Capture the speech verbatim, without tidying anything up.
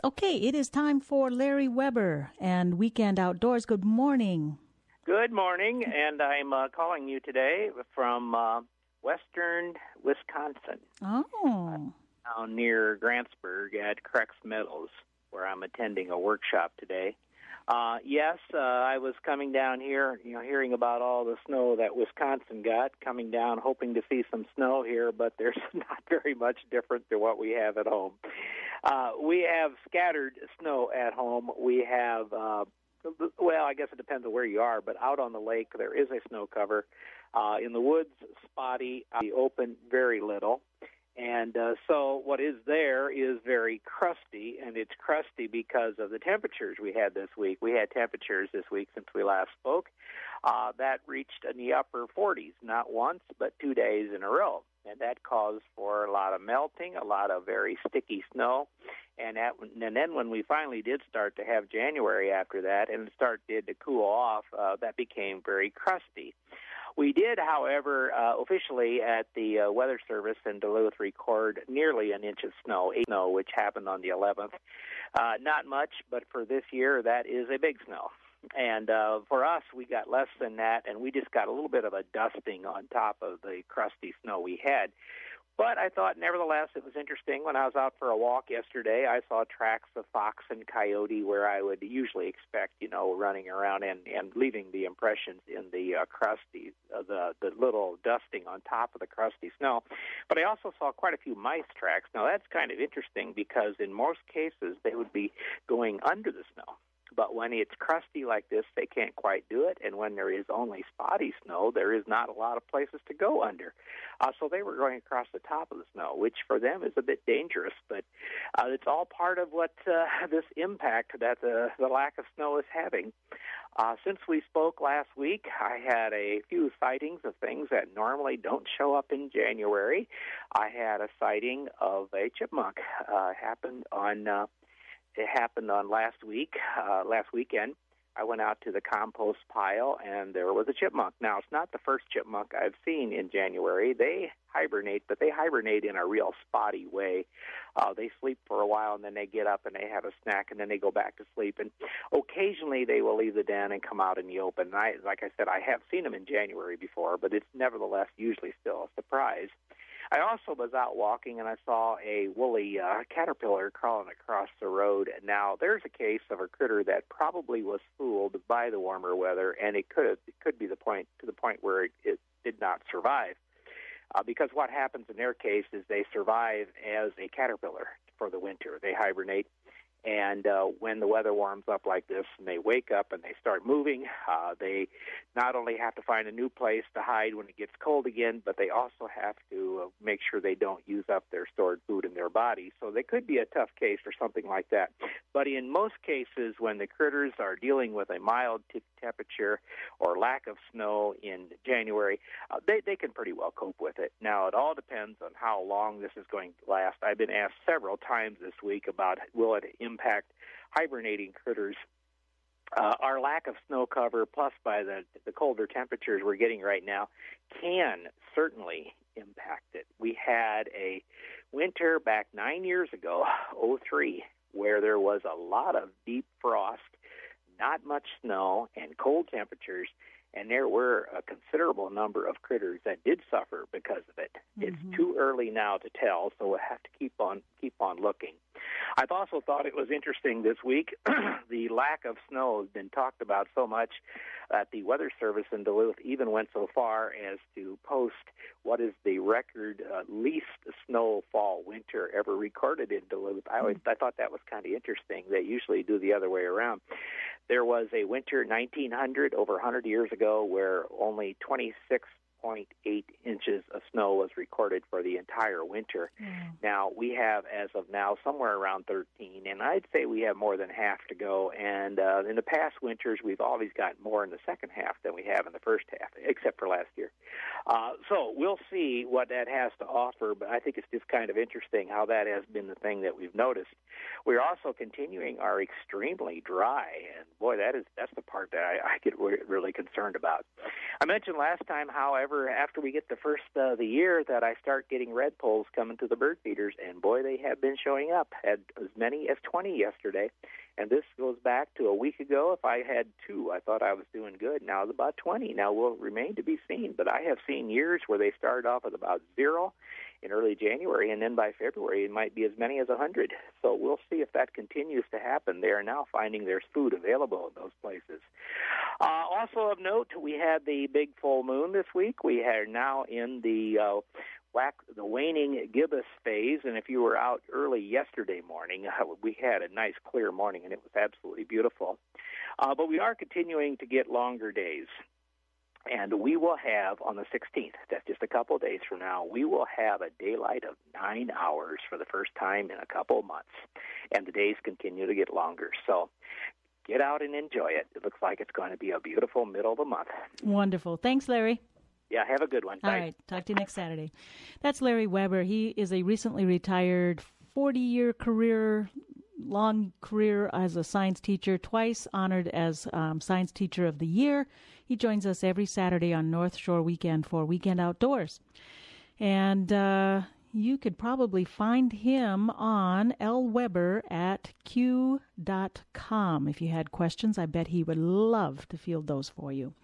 Okay, it is time for Larry Weber and Weekend Outdoors. Good morning. Good morning, and I'm uh, calling you today from uh, western Wisconsin. Oh. Uh, down near Grantsburg at Crex Meadows, where I'm attending a workshop today. Uh, yes, uh, I was coming down here, you know, hearing about all the snow that Wisconsin got, coming down hoping to see some snow here, but there's not very much different than what we have at home. Uh, we have scattered snow at home. We have, uh, well, I guess it depends on where you are, but out on the lake there is a snow cover. Uh, in the woods, spotty, out in the open, very little. And uh, so what is there is very crusty, and it's crusty because of the temperatures we had this week. We had temperatures this week since we last spoke uh, that reached in the upper forties, not once, but two days in a row. And that caused for a lot of melting, a lot of very sticky snow. And, at, and then when we finally did start to have January after that and it started to cool off, uh, that became very crusty. We did, however, uh, officially at the uh, Weather Service in Duluth record nearly an inch of snow, eight snow, which happened on the eleventh. Uh, not much, but for this year, that is a big snow. And uh, for us, we got less than that, and we just got a little bit of a dusting on top of the crusty snow we had. But I thought, nevertheless, it was interesting. When I was out for a walk yesterday, I saw tracks of fox and coyote where I would usually expect, you know, running around and, and leaving the impressions in the uh, crusty, uh, the, the little dusting on top of the crusty snow. But I also saw quite a few mice tracks. Now, that's kind of interesting because in most cases, they would be going under the snow. But when it's crusty like this, they can't quite do it. And when there is only spotty snow, there is not a lot of places to go under. Uh, so they were going across the top of the snow, which for them is a bit dangerous. But uh, it's all part of what uh, this impact that the, the lack of snow is having. Uh, since we spoke last week, I had a few sightings of things that normally don't show up in January. I had a sighting of a chipmunk. Uh, happened on... Uh, It happened on last week, uh, last weekend. I went out to the compost pile, and there was a chipmunk. Now, it's not the first chipmunk I've seen in January. They hibernate, but they hibernate in a real spotty way. Uh, they sleep for a while, and then they get up, and they have a snack, and then they go back to sleep. And occasionally, they will leave the den and come out in the open. And I, like I said, I have seen them in January before, but it's nevertheless usually still a surprise. I also was out walking, and I saw a woolly uh, caterpillar crawling across the road. Now, there's a case of a critter that probably was fooled by the warmer weather, and it could it could be the point to the point where it, it did not survive. Uh, because what happens in their case is they survive as a caterpillar for the winter. They hibernate. And uh, when the weather warms up like this and they wake up and they start moving, uh, they not only have to find a new place to hide when it gets cold again, but they also have to uh, make sure they don't use up their stored food in their body. So they could be a tough case for something like that. But in most cases, when the critters are dealing with a mild t- temperature or lack of snow in January, uh, they, they can pretty well cope with it. Now, it all depends on how long this is going to last. I've been asked several times this week about will it impact hibernating critters. Uh, our lack of snow cover, plus by the the colder temperatures we're getting right now, can certainly impact it. We had a winter back nine years ago, oh three, where there was a lot of deep frost, not much snow, and cold temperatures, and there were a considerable number of critters that did suffer because of it. Mm-hmm. It's too early now to tell, so we'll have to keep on keep on looking. I've also thought it was interesting this week. The lack of snow has been talked about so much that the Weather Service in Duluth even went so far as to post what is the record uh, least snowfall winter ever recorded in Duluth. I always I thought that was kind of interesting. They usually do the other way around. There was a winter nineteen hundred, over one hundred years ago, where only twenty-six point eight inches of snow was recorded for the entire winter. Mm. Now, we have, as of now, somewhere around thirteen, and I'd say we have more than half to go. And uh, in the past winters, we've always gotten more in the second half than we have in the first half, except for last year. Uh, so we'll see what that has to offer, but I think it's just kind of interesting how that has been the thing that we've noticed. We're also continuing our extremely dry, and boy, that is that's the part that I, I get really concerned about. I mentioned last time, however, whenever, after we get the first uh, of the year, that I start getting redpolls coming to the bird feeders, and boy, they have been showing up. Had as many as twenty yesterday, and this goes back to a week ago. If I had two, I thought I was doing good. Now it's about twenty. Now will remain to be seen, but I have seen years where they started off with about zero in early January, and then by February it might be as many as one hundred. So we'll see if that continues to happen. They are now finding there's food available in those places. Uh, also of note, we had the big full moon this week. We are now in the uh, wax, the waning gibbous phase, and if you were out early yesterday morning, uh, we had a nice clear morning, and it was absolutely beautiful. Uh, but we are continuing to get longer days. And we will have, on the sixteenth, that's just a couple of days from now, we will have a daylight of nine hours for the first time in a couple of months. And the days continue to get longer. So get out and enjoy it. It looks like it's going to be a beautiful middle of the month. Wonderful. Thanks, Larry. Yeah, have a good one. All Bye. right. Talk to you next Saturday. That's Larry Weber. He is a recently retired forty-year career long career as a science teacher, twice honored as um, Science Teacher of the Year. He joins us every Saturday on North Shore Weekend for Weekend Outdoors. And uh, you could probably find him on lweber at q dot com. If you had questions, I bet he would love to field those for you.